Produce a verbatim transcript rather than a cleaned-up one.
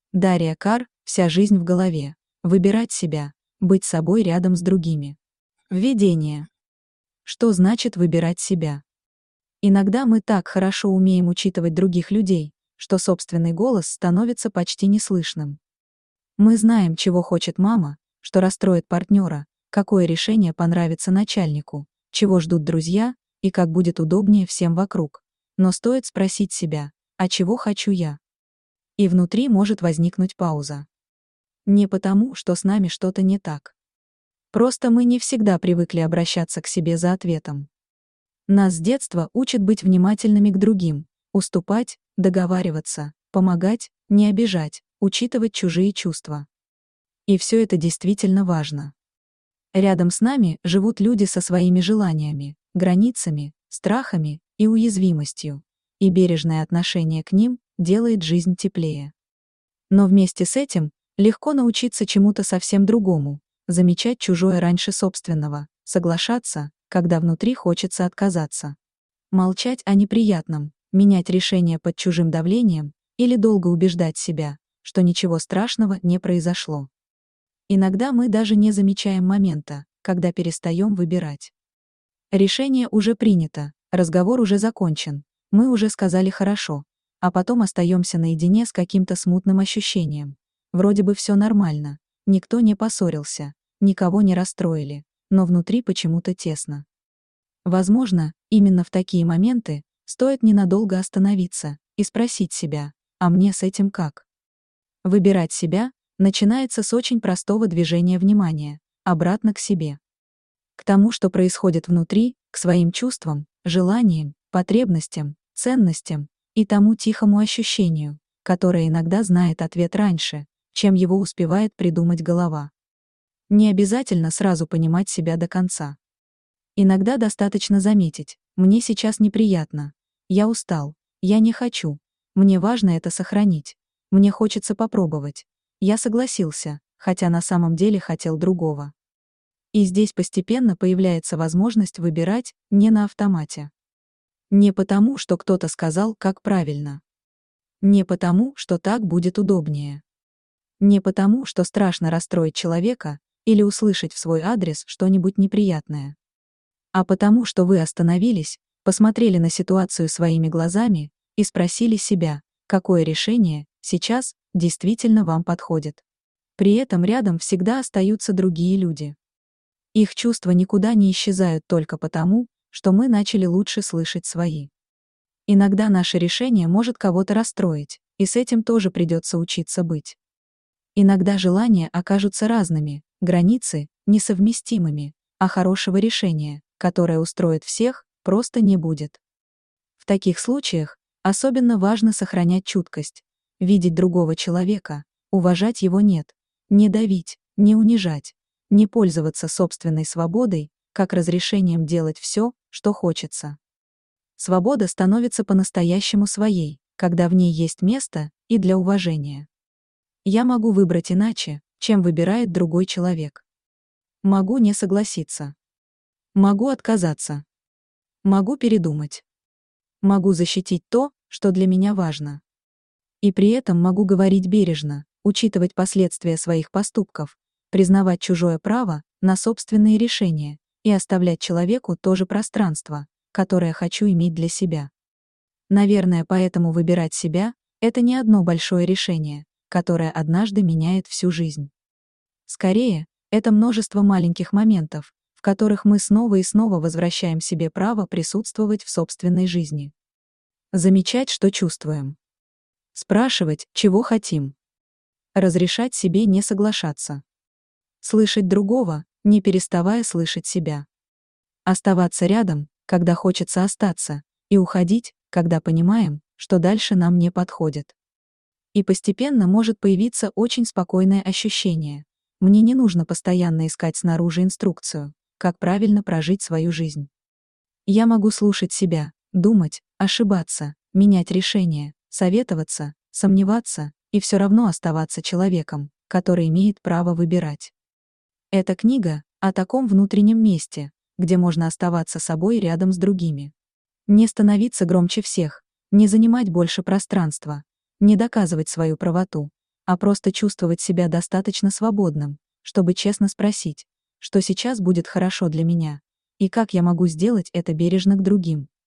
Дарья Кар, вся жизнь в голове. Выбирать себя, быть собой рядом с другими. Введение. Что значит выбирать себя? Иногда мы так хорошо умеем учитывать других людей, что собственный голос становится почти неслышным. Мы знаем, чего хочет мама, что расстроит партнера, какое решение понравится начальнику, чего ждут друзья и как будет удобнее всем вокруг. Но стоит спросить себя, а чего хочу я? И внутри может возникнуть пауза. Не потому, что с нами что-то не так. Просто мы не всегда привыкли обращаться к себе за ответом. Нас с детства учат быть внимательными к другим, уступать, договариваться, помогать, не обижать, учитывать чужие чувства. И все это действительно важно. Рядом с нами живут люди со своими желаниями, границами, страхами и уязвимостью, и бережное отношение к ним делает жизнь теплее. Но вместе с этим легко научиться чему-то совсем другому, замечать чужое раньше собственного, соглашаться, когда внутри хочется отказаться. Молчать о неприятном, менять решение под чужим давлением или долго убеждать себя, что ничего страшного не произошло. Иногда мы даже не замечаем момента, когда перестаем выбирать. Решение уже принято, разговор уже закончен, мы уже сказали «хорошо», а потом остаемся наедине с каким-то смутным ощущением. Вроде бы все нормально, никто не поссорился, никого не расстроили, но внутри почему-то тесно. Возможно, именно в такие моменты стоит ненадолго остановиться и спросить себя, а мне с этим как? Выбирать себя начинается с очень простого движения внимания, обратно к себе. К тому, что происходит внутри, к своим чувствам, желаниям, потребностям, ценностям и тому тихому ощущению, которое иногда знает ответ раньше, чем его успевает придумать голова. Не обязательно сразу понимать себя до конца. Иногда достаточно заметить, мне сейчас неприятно, я устал, я не хочу, мне важно это сохранить, мне хочется попробовать, я согласился, хотя на самом деле хотел другого. И здесь постепенно появляется возможность выбирать не на автомате. Не потому, что кто-то сказал, как правильно. Не потому, что так будет удобнее. Не потому, что страшно расстроить человека или услышать в свой адрес что-нибудь неприятное. А потому, что вы остановились, посмотрели на ситуацию своими глазами и спросили себя, какое решение сейчас действительно вам подходит. При этом рядом всегда остаются другие люди. Их чувства никуда не исчезают только потому, что мы начали лучше слышать свои. Иногда наше решение может кого-то расстроить, и с этим тоже придется учиться быть. Иногда желания окажутся разными, границы — несовместимыми, а хорошего решения, которое устроит всех, просто не будет. В таких случаях особенно важно сохранять чуткость, видеть другого человека, уважать его нет, не давить, не унижать, не пользоваться собственной свободой, как разрешением делать все, что хочется. Свобода становится по-настоящему своей, когда в ней есть место и для уважения. Я могу выбрать иначе, чем выбирает другой человек. Могу не согласиться. Могу отказаться. Могу передумать. Могу защитить то, что для меня важно. И при этом могу говорить бережно, учитывать последствия своих поступков, признавать чужое право на собственные решения и оставлять человеку то же пространство, которое хочу иметь для себя. Наверное, поэтому выбирать себя — это не одно большое решение, которое однажды меняет всю жизнь. Скорее, это множество маленьких моментов, в которых мы снова и снова возвращаем себе право присутствовать в собственной жизни. Замечать, что чувствуем. Спрашивать, чего хотим. Разрешать себе не соглашаться. Слышать другого, не переставая слышать себя. Оставаться рядом, когда хочется остаться, и уходить, когда понимаем, что дальше нам не подходит. И постепенно может появиться очень спокойное ощущение. Мне не нужно постоянно искать снаружи инструкцию, как правильно прожить свою жизнь. Я могу слушать себя, думать, ошибаться, менять решения, советоваться, сомневаться и все равно оставаться человеком, который имеет право выбирать. Эта книга о таком внутреннем месте, где можно оставаться собой рядом с другими. Не становиться громче всех, не занимать больше пространства, не доказывать свою правоту, а просто чувствовать себя достаточно свободным, чтобы честно спросить, что сейчас будет хорошо для меня, и как я могу сделать это бережно к другим.